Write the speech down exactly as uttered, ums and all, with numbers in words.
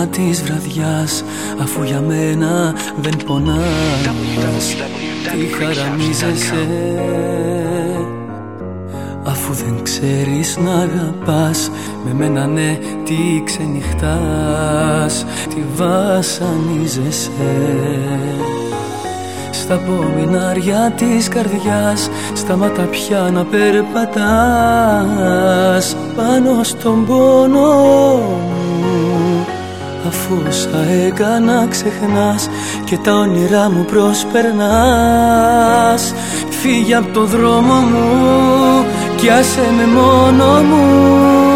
μυρωδιά της βραδιάς, αφού για μένα δεν πονάς. Τι χαραμίζεσαι, αφού δεν ξέρεις να αγαπάς. Με μένα ναι, τι ξενυχτάς, τι βασανίζεσαι. Στα πομινάρια της καρδιάς, σταμάτα πια να περπατάς πάνω στον πόνο μου, αφού όσα έκανα ξεχνάς και τα όνειρά μου προσπερνάς. Φύγε απ' το δρόμο μου κι άσε με μόνο μου.